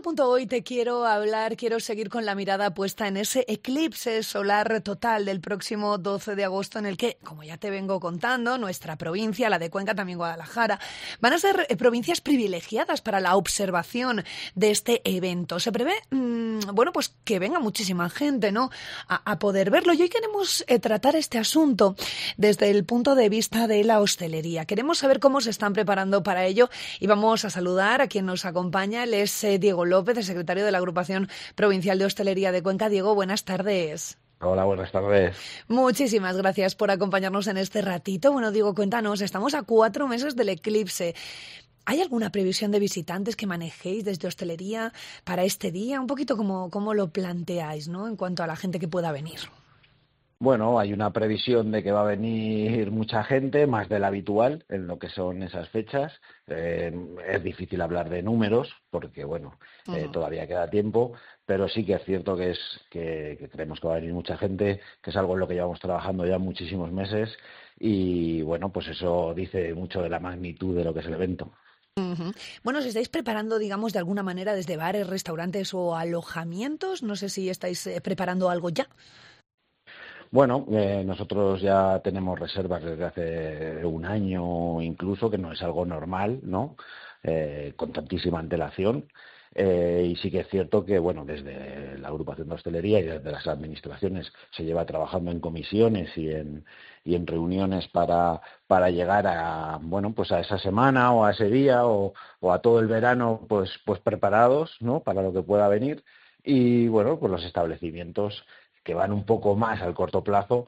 punto hoy quiero seguir con la mirada puesta en ese eclipse solar total del próximo 12 de agosto en el que, como ya te vengo contando, nuestra provincia, la de Cuenca, también Guadalajara, van a ser provincias privilegiadas para la observación de este evento. Se prevé, pues que venga muchísima gente, ¿no?, a poder verlo. Y hoy queremos tratar este asunto desde el punto de vista de la hostelería. Queremos saber cómo se están preparando para ello y vamos a saludar a quien nos acompaña. Él es Diego López, el secretario de la Agrupación Provincial de Hostelería de Cuenca. Diego, buenas tardes. Hola, buenas tardes. Muchísimas gracias por acompañarnos en este ratito. Bueno, Diego, cuéntanos, estamos a 4 meses del eclipse. ¿Hay alguna previsión de visitantes que manejéis desde hostelería para este día? Un poquito cómo lo planteáis, ¿no?, en cuanto a la gente que pueda venir. Bueno, hay una previsión de que va a venir mucha gente, más de la habitual, en lo que son esas fechas. Es difícil hablar de números, porque todavía queda tiempo, pero sí que es cierto que creemos que va a venir mucha gente, que es algo en lo que llevamos trabajando ya muchísimos meses, y bueno, pues eso dice mucho de la magnitud de lo que es el evento. Uh-huh. Bueno, ¿os estáis preparando, digamos, de alguna manera desde bares, restaurantes o alojamientos? No sé si estáis preparando algo ya. Bueno, nosotros ya tenemos reservas desde hace un año incluso, que no es algo normal, ¿no?, con tantísima antelación. Y sí que es cierto que, desde la agrupación de hostelería y desde las administraciones se lleva trabajando en comisiones y en reuniones para llegar a, a esa semana o a ese día o a todo el verano, pues preparados, ¿no?, para lo que pueda venir. Y, pues los establecimientos que van un poco más al corto plazo,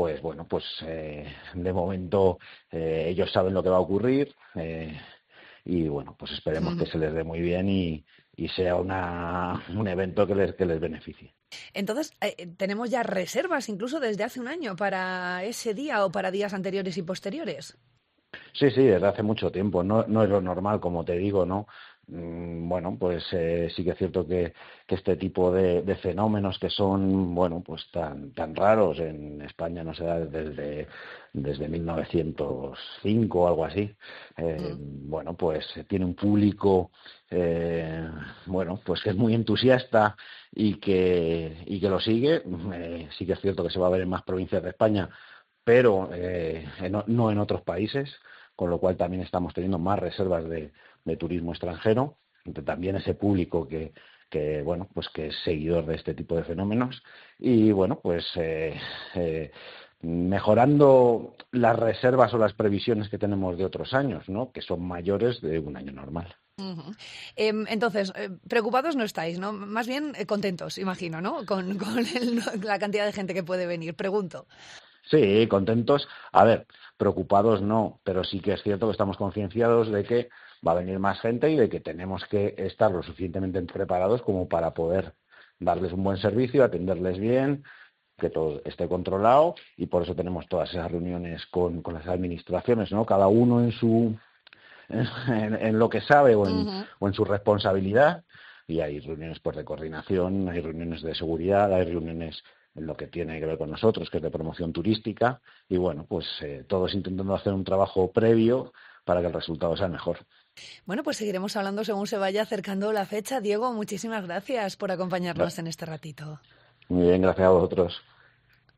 de momento ellos saben lo que va a ocurrir y pues esperemos que se les dé muy bien y sea un evento que les beneficie. Entonces, ¿tenemos ya reservas incluso desde hace un año para ese día o para días anteriores y posteriores? Sí, desde hace mucho tiempo. No es lo normal, como te digo, ¿no? Sí que es cierto que este tipo de fenómenos que son, tan raros en España, no se da desde 1905 o algo así. Tiene un público, que es muy entusiasta y que lo sigue. Sí que es cierto que se va a ver en más provincias de España, pero no en otros países, con lo cual también estamos teniendo más reservas de turismo extranjero, también ese público que es seguidor de este tipo de fenómenos y mejorando las reservas o las previsiones que tenemos de otros años, ¿no?, que son mayores de un año normal. Uh-huh. Entonces, preocupados no estáis, ¿no? Más bien contentos, imagino, ¿no?, con la cantidad de gente que puede venir. Pregunto. Sí, contentos. A ver, preocupados no, pero sí que es cierto que estamos concienciados de que va a venir más gente y de que tenemos que estar lo suficientemente preparados como para poder darles un buen servicio, atenderles bien, que todo esté controlado, y por eso tenemos todas esas reuniones con las administraciones, ¿no? Cada uno en lo que sabe o en su responsabilidad, y hay reuniones de coordinación, hay reuniones de seguridad, hay reuniones en lo que tiene que ver con nosotros, que es de promoción turística, y todos intentando hacer un trabajo previo para que el resultado sea mejor. Bueno, pues seguiremos hablando según se vaya acercando la fecha. Diego, muchísimas gracias por acompañarnos en este ratito. Muy bien, gracias a vosotros.